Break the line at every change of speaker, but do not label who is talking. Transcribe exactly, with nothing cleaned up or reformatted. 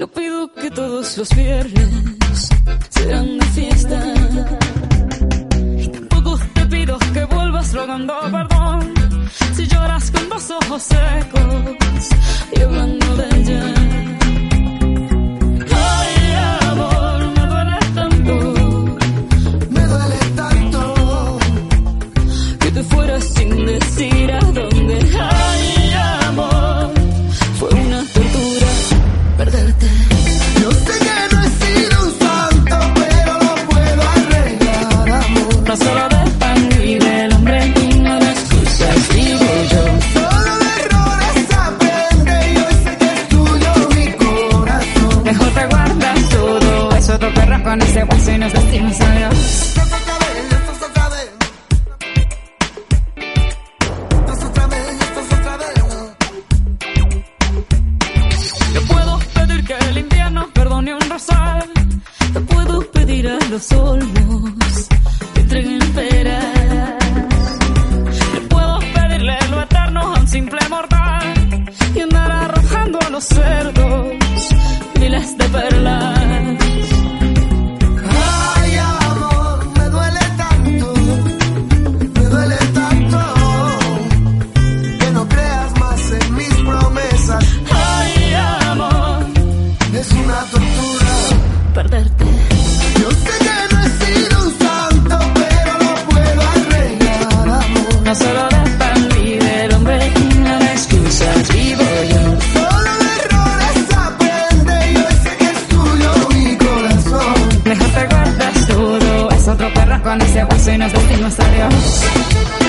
No pido que todos los viernes sean de fiesta, y tampoco te pido que vuelvas rogando perdón si lloras con los ojos secos y hablando de ella. Ay, amor, me duele tanto,
Me duele tanto
que te fueras sin decir a dónde. Ay, amor, fue una tortura perderte.
Yo sé que no he sido un santo, pero lo puedo arreglar, amor.
No solo del pan y del hombre y no de excusas, digo yo.
Solo de errores aprende y hoy sé que es tuyo mi corazón.
Mejor te guardas todo eso, te perras con ese hueso y nos decimos adiós.
Esto es otra vez, esto es otra vez. Esto es otra vez, esto es otra vez.
Yo puedo pedir que el invierno perdone un rosal, te puedo pedir a los olmos que entreguen peras, le puedo pedirle lo eterno a un simple mortal y andar arrojando a los cerdos miles de perlas.
Ay, amor, me duele tanto, me duele tanto que no creas más en mis promesas.
Ay, amor,
Es una tortura.
perderte.
Yo sé que no he sido un santo, pero lo puedo arreglar, amor.
No solo de pan y del hombre y no de excusas, vivo yo.
Solo de errores aprende y hoy sé que es tuyo mi corazón.
Mejor te guardas todo, es otro perro con ese hueso y nos decimos adiós.